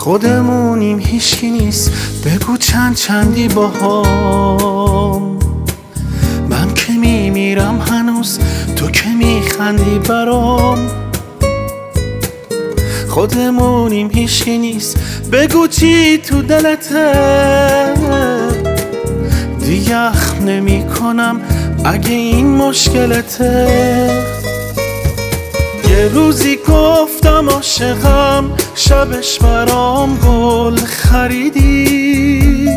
خودمونیم هیچکی نیست، بگو چندی باهام. من که میمیرم هنوز، تو که میخندی برام. خودمونیم هیچکی نیست، بگو چی تو دلته. دیگه اخم نمی کنم اگه این مشکلته. یه روزی گفتم عاشقم، شبش برام گل خریدی.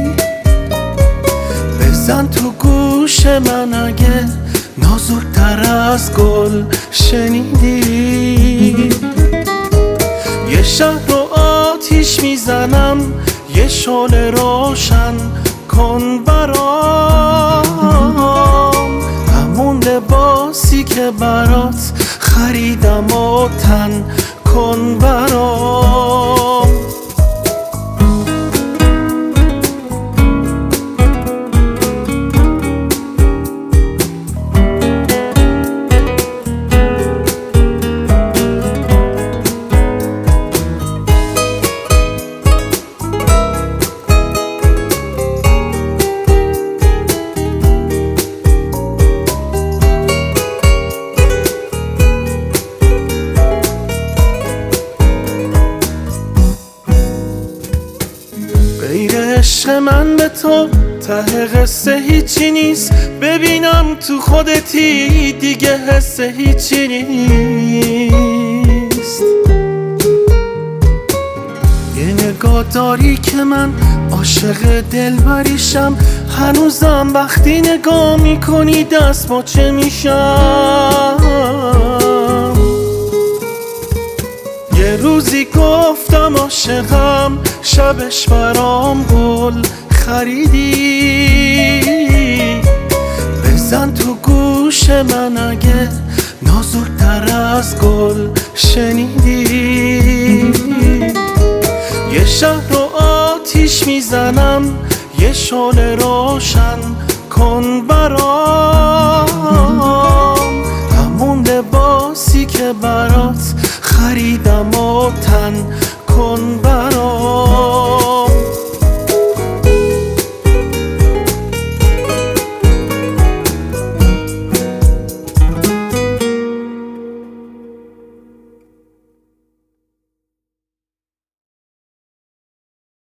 بزن تو گوش من اگه نازک‌تر از گل شنیدی. یه شهر رو آتیش میزنم، یه شعله روشن کن برام. همون لباسی که برات خریدم و تن کن برام. غیر عشق من به تو ته قصه هیچی نیست. ببینم تو خودتی دیگه حس هیچی نیست. یه نگاه داری که من عاشق دلبریشم. هنوزم وقتی نگاه میکنی دست باچه میشم. یه روزی گفتم عاشقم، شبش برام گل خریدی. بزن تو گوش من اگه نازک‌تر از گل شنیدی. یه شهر رو آتیش میزنم، یه شعله روشن کن برام. همون لباسی که برات خریدم و تن